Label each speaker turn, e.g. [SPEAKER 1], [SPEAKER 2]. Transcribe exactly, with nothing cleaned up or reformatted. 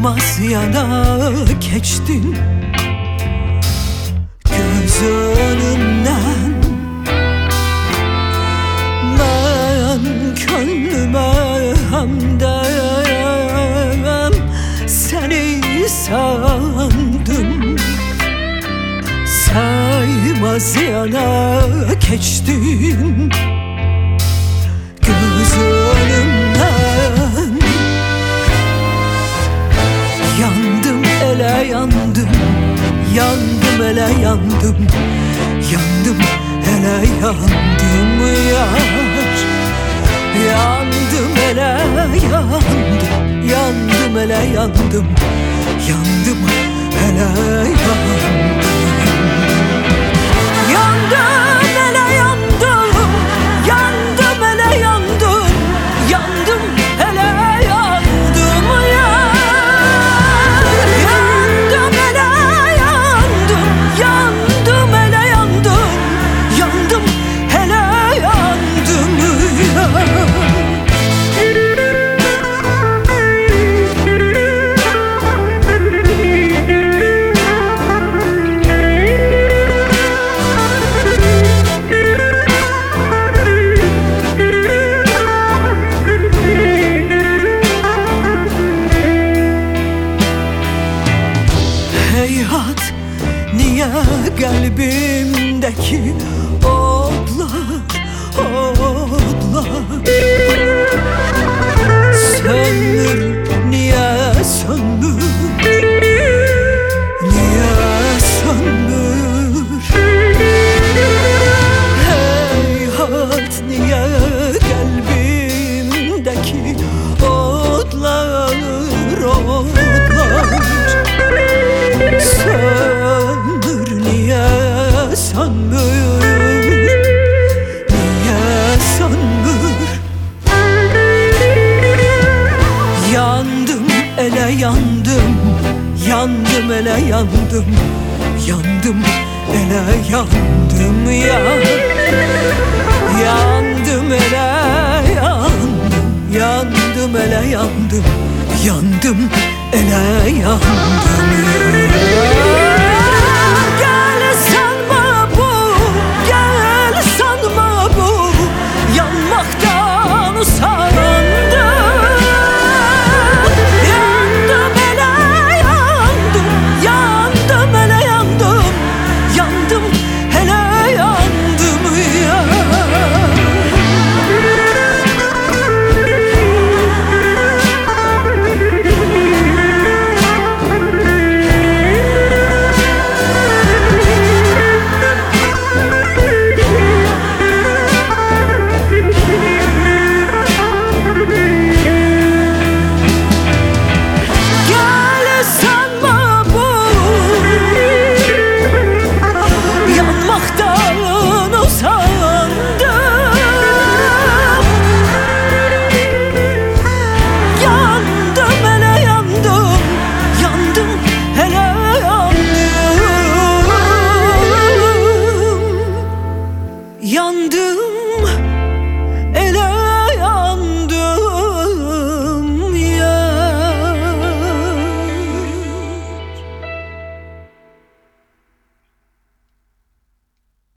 [SPEAKER 1] saymaz yana geçtin. Göz önümden ben könlüme hamdem seni sandım. Saymaz yana geçtin. Göz önümden yandım ele yandım, yandım ele yandım, yandım ele yandım yar. Yandım ele yandım, yandım ele yandım, yandım ele yandım. Yandım ele yandım, yandım ele yandım, yandım ele yandım yar. Yandım ele yandım, yandım ele yandım, yandım ele yandım yar. Heyhat, niye kalbimdeki odlar, odlar sönmür, niye sönmür, niye sönmür? Heyhat, niye kalbimdeki odlar, odlar sönmür, niye sönmür, niye sönmür? Yandım ele yandım, yandım ele yandım, yandım ele yandım ya. Yandım ele yandım, yandım ele yandım, yandım ele yandım ya.